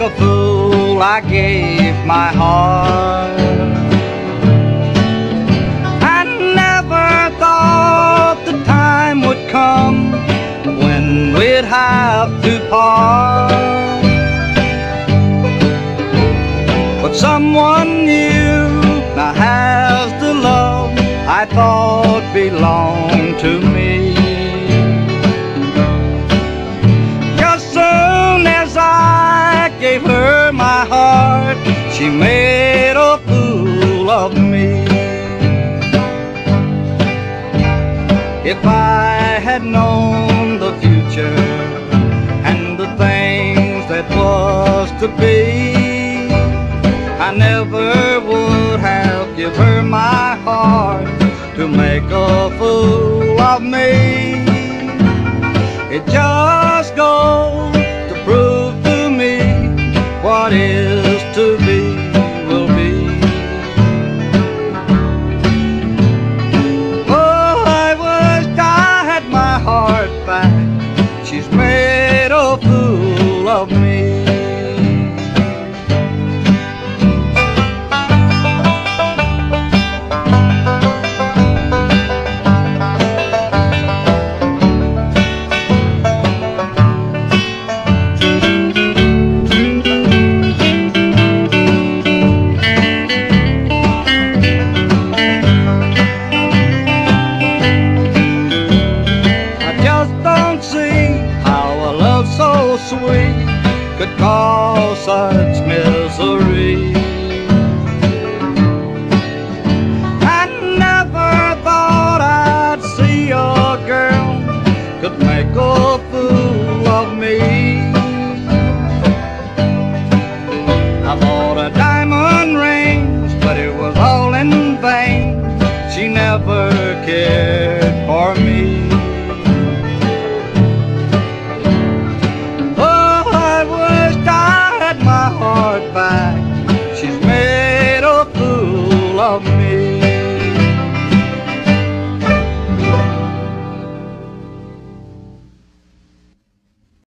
a fool I gave my heart. I never thought the time would come when we'd have to part. But someone new now has the love I thought belonged to me. Just soon as I gave her my heart, she made a fool of me. If I had known the future and the things that was to be, I never would have given her my heart to make a fool of me. It just goes to prove to me what is to be will be. Oh, I wish I had my heart back. She's made a fool of me. So sweet could cause such misery. I never thought I'd see a girl could make a fool of me. I bought a diamond ring, but it was all in vain. She never cared